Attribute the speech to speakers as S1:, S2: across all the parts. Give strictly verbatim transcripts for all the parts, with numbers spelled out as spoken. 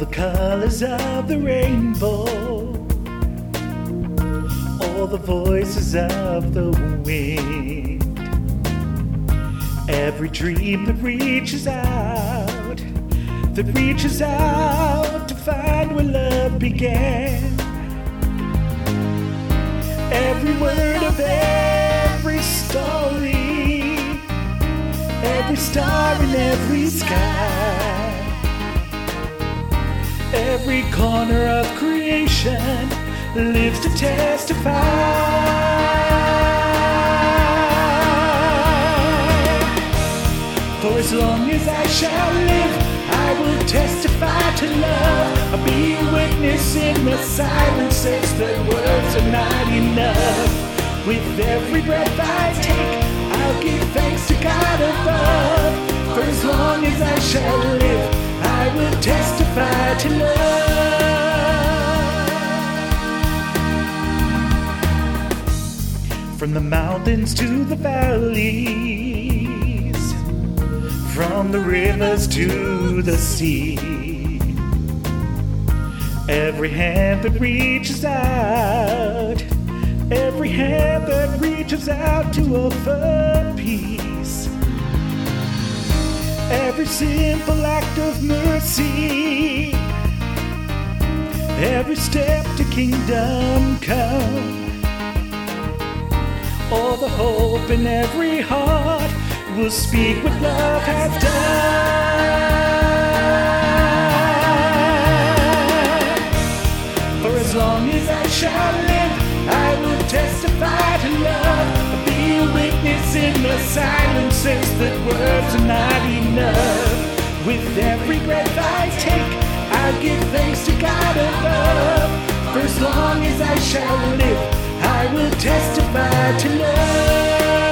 S1: the colors of the rainbow, all the voices of the wind, every dream that reaches out, that reaches out to find where love began. Every word of every story, every star in every sky, every corner of creation lives to testify. For as long as I shall live, I will testify to love. I'll be a witness in the silences that words are not enough. With every breath I take, I'll give thanks to God above. For as long as I shall live, I will testify to love. From the mountains to the valleys, from the rivers to the sea, every hand that reaches out, every hand that reaches out to offer peace, every simple act of mercy, every step to kingdom come, all the hope in every heart will speak what love has done. For as long as I shall live, I will testify to love. I'll be a witness in the silences that words are not enough. With every breath I take, I'll give thanks to God above. For as long as I shall live, I will testify to love.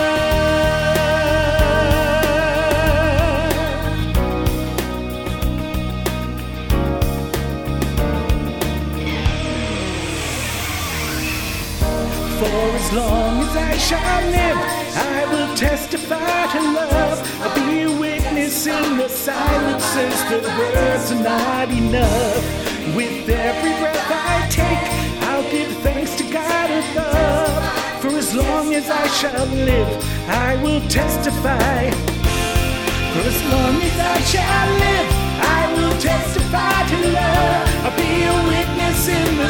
S1: For as long as I shall live, I will testify to love. I'll be a witness in the silences that words are not enough. With every breath I take, I'll give thanks to God above. For as long as I shall live, I will testify. For as long as I shall live, I will testify to love. I'll be a witness in the